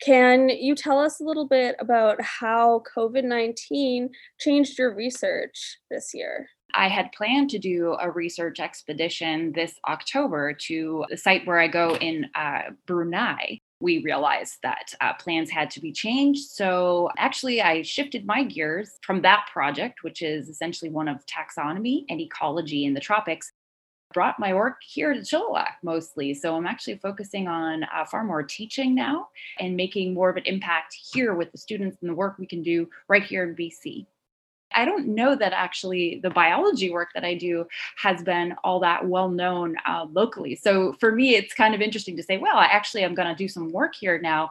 Can you tell us a little bit about how COVID-19 changed your research this year? I had planned to do a research expedition this October to the site where I go in Brunei. We realized that plans had to be changed. So actually, I shifted my gears from that project, which is essentially one of taxonomy and ecology in the tropics, brought my work here to Chilliwack mostly. So I'm actually focusing on far more teaching now and making more of an impact here with the students and the work we can do right here in BC. I don't know that actually the biology work that I do has been all that well known locally. So for me, it's kind of interesting to say, well, I actually am going to do some work here now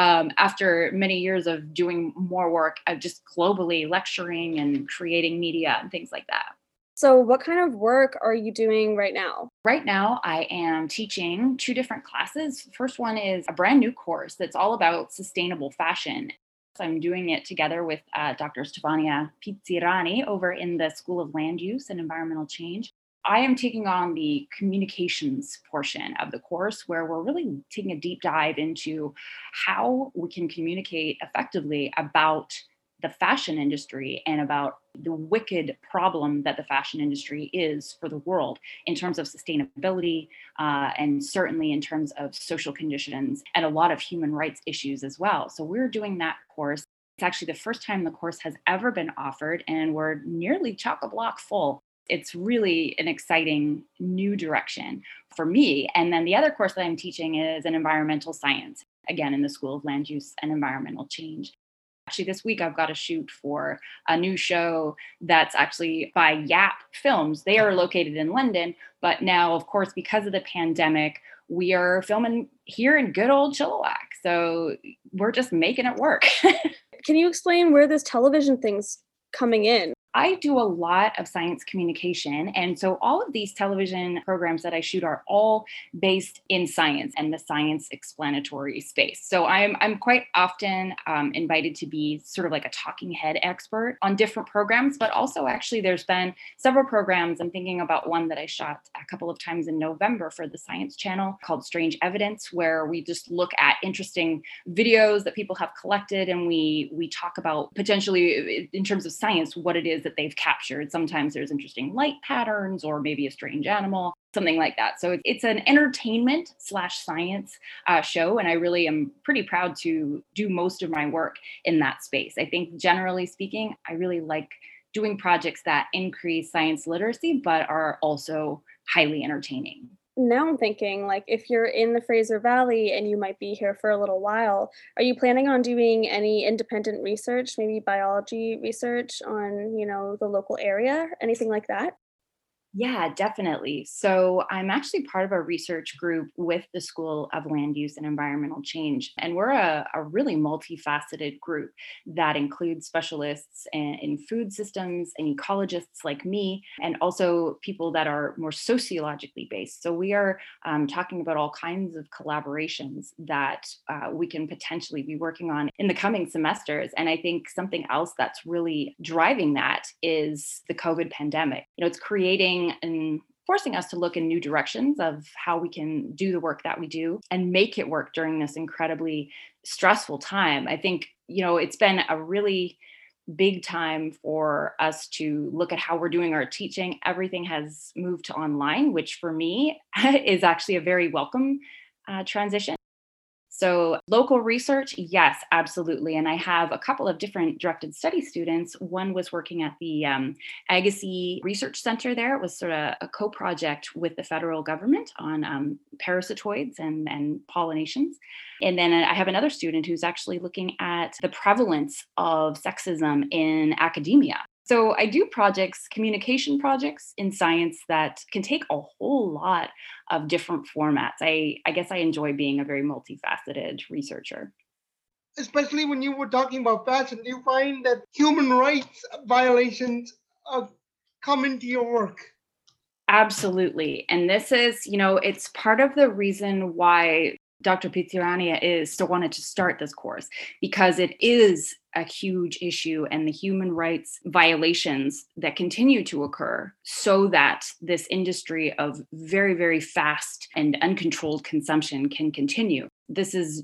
after many years of doing more work just globally lecturing and creating media and things like that. So, what kind of work are you doing right now? Right now, I am teaching two different classes. First one is a brand new course that's all about sustainable fashion. So I'm doing it together with Dr. Stefania Pizzirani over in the School of Land Use and Environmental Change. I am taking on the communications portion of the course where we're really taking a deep dive into how we can communicate effectively about the fashion industry and about the wicked problem that the fashion industry is for the world in terms of sustainability and certainly in terms of social conditions and a lot of human rights issues as well. So we're doing that course. It's actually the first time the course has ever been offered, and we're nearly chock-a-block full. It's really an exciting new direction for me. And then the other course that I'm teaching is an environmental science, again, in the School of Land Use and Environmental Change. Actually, this week I've got a shoot for a new show that's actually by Yap Films. They are located in London, but now, of course, because of the pandemic, we are filming here in good old Chilliwack. So we're just making it work. Can you explain where this television thing's coming in? I do a lot of science communication. And so all of these television programs that I shoot are all based in science and the science explanatory space. So I'm quite often invited to be sort of like a talking head expert on different programs, but also actually there's been several programs. I'm thinking about one that I shot a couple of times in November for the Science Channel called Strange Evidence, where we just look at interesting videos that people have collected and we talk about potentially in terms of science what it is that they've captured. Sometimes there's interesting light patterns or maybe a strange animal, something like that. So it's an entertainment slash science show. And I really am pretty proud to do most of my work in that space. I think generally speaking, I really like doing projects that increase science literacy, but are also highly entertaining. Now I'm thinking, like, if you're in the Fraser Valley and you might be here for a little while, are you planning on doing any independent research, maybe biology research on, the local area, anything like that? Yeah, definitely. So I'm actually part of a research group with the School of Land Use and Environmental Change. And we're a really multifaceted group that includes specialists in food systems and ecologists like me, and also people that are more sociologically based. So we are talking about all kinds of collaborations that we can potentially be working on in the coming semesters. And I think something else that's really driving that is the COVID pandemic. It's creating and forcing us to look in new directions of how we can do the work that we do and make it work during this incredibly stressful time. I think, it's been a really big time for us to look at how we're doing our teaching. Everything has moved to online, which for me is actually a very welcome transition. So, local research, yes, absolutely. And I have a couple of different directed study students. One was working at the Agassiz Research Center there. It was sort of a co project with the federal government on parasitoids and pollinations. And then I have another student who's actually looking at the prevalence of sexism in academia. So I do projects, communication projects in science that can take a whole lot of different formats. I guess I enjoy being a very multifaceted researcher. Especially when you were talking about fashion, do you find that human rights violations come into your work? Absolutely. And this is, it's part of the reason why Dr. Pizzirania is still wanted to start this course, because it is a huge issue and the human rights violations that continue to occur so that this industry of very, very fast and uncontrolled consumption can continue. This is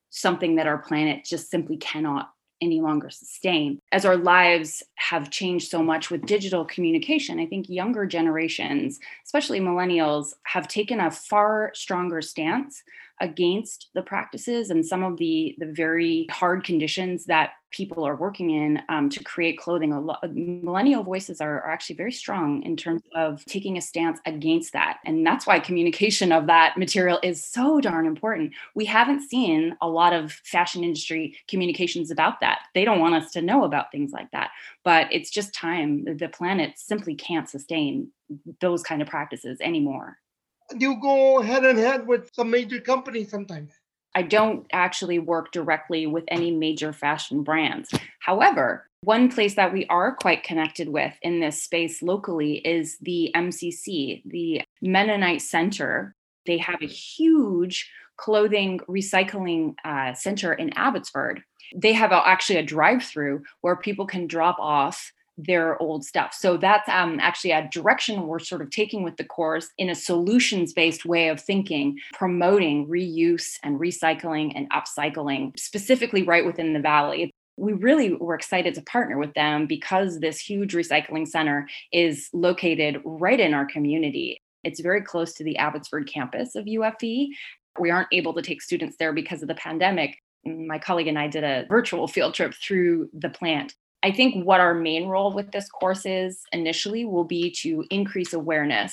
something that our planet just simply cannot any longer sustain. As our lives have changed so much with digital communication, I think younger generations, especially millennials, have taken a far stronger stance against the practices and some of the very hard conditions that people are working in to create clothing. Millennial voices are actually very strong in terms of taking a stance against that. And that's why communication of that material is so darn important. We haven't seen a lot of fashion industry communications about that. They don't want us to know about things like that. But it's just time. The planet simply can't sustain those kind of practices anymore. You go head and head with some major companies sometimes. I don't actually work directly with any major fashion brands. However, one place that we are quite connected with in this space locally is the MCC, the Mennonite Center. They have a huge clothing recycling center in Abbotsford. They have actually a drive-through where people can drop off their old stuff. So that's actually a direction we're sort of taking with the course in a solutions-based way of thinking, promoting reuse and recycling and upcycling, specifically right within the Valley. We really were excited to partner with them because this huge recycling center is located right in our community. It's very close to the Abbotsford campus of UFE. We aren't able to take students there because of the pandemic. My colleague and I did a virtual field trip through the plant. I think what our main role with this course is initially will be to increase awareness.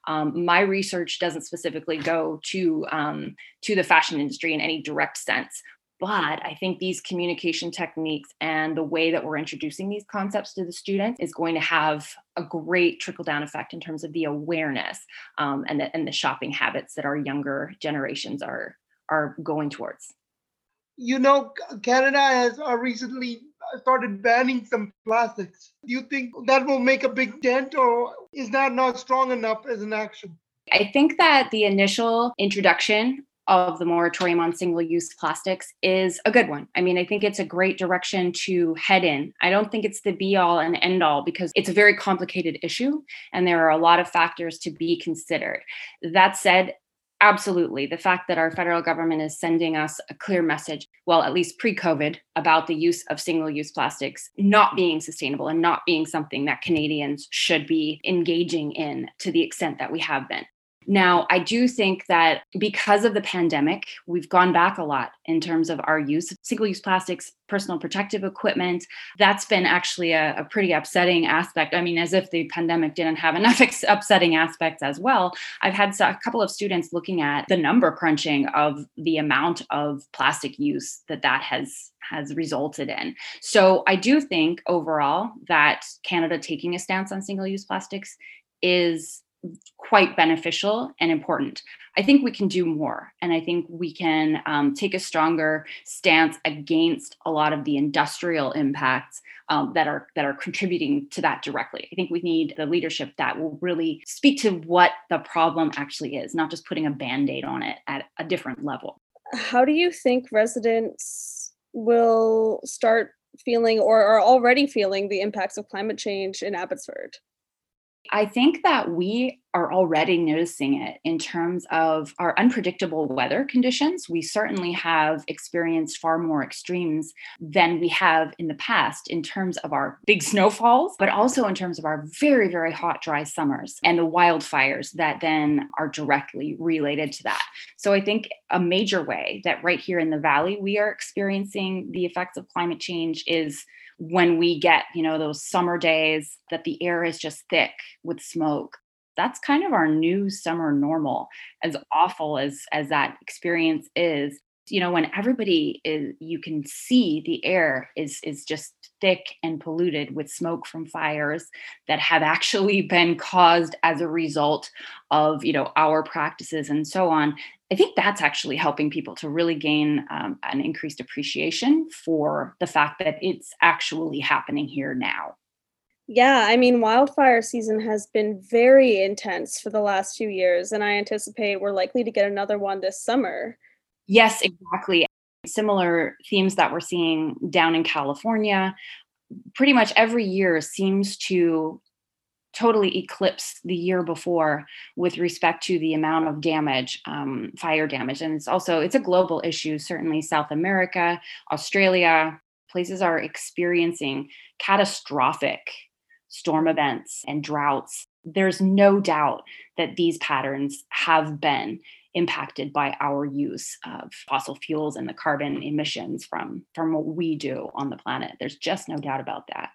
My research doesn't specifically go to the fashion industry in any direct sense, but I think these communication techniques and the way that we're introducing these concepts to the students is going to have a great trickle-down effect in terms of the awareness and the shopping habits that our younger generations are going towards. You know, Canada has recently started banning some plastics. Do you think that will make a big dent, or is that not strong enough as an action? I think that the initial introduction of the moratorium on single-use plastics is a good one. I mean, I think it's a great direction to head in. I don't think it's the be-all and end-all because it's a very complicated issue and there are a lot of factors to be considered. That said, absolutely. The fact that our federal government is sending us a clear message, well, at least pre-COVID, about the use of single-use plastics not being sustainable and not being something that Canadians should be engaging in to the extent that we have been. Now, I do think that because of the pandemic, we've gone back a lot in terms of our use of single-use plastics, personal protective equipment. That's been actually a pretty upsetting aspect. I mean, as if the pandemic didn't have enough upsetting aspects as well. I've had a couple of students looking at the number crunching of the amount of plastic use that has resulted in. So I do think overall that Canada taking a stance on single-use plastics is quite beneficial and important. I think we can do more. And I think we can take a stronger stance against a lot of the industrial impacts that are contributing to that directly. I think we need the leadership that will really speak to what the problem actually is, not just putting a Band-Aid on it at a different level. How do you think residents will start feeling or are already feeling the impacts of climate change in Abbotsford? I think that we are already noticing it in terms of our unpredictable weather conditions. We certainly have experienced far more extremes than we have in the past in terms of our big snowfalls, but also in terms of our very, very hot, dry summers and the wildfires that then are directly related to that. So I think a major way that right here in the Valley, we are experiencing the effects of climate change is when we get, those summer days that the air is just thick with smoke. That's kind of our new summer normal, as awful as that experience is. When everybody is, you can see the air is just thick and polluted with smoke from fires that have actually been caused as a result of, our practices and so on. I think that's actually helping people to really gain an increased appreciation for the fact that it's actually happening here now. Yeah, I mean, wildfire season has been very intense for the last few years, and I anticipate we're likely to get another one this summer. Yes, exactly. Similar themes that we're seeing down in California. Pretty much every year seems to totally eclipse the year before with respect to the amount of damage, fire damage. And it's a global issue. Certainly South America, Australia, places are experiencing catastrophic storm events and droughts. There's no doubt that these patterns have been impacted by our use of fossil fuels and the carbon emissions from what we do on the planet. There's just no doubt about that.